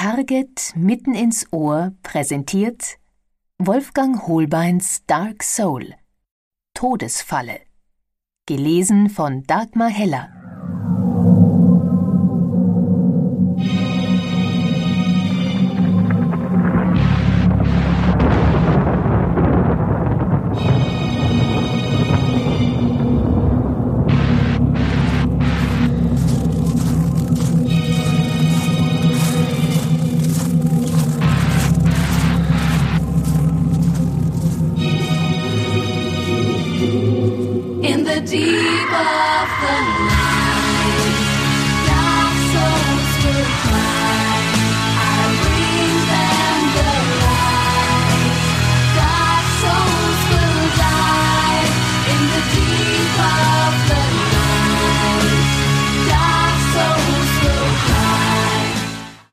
Target mitten ins Ohr präsentiert Wolfgang Hohlbeins Dark Soul. Todesfalle. Gelesen von Dagmar Heller.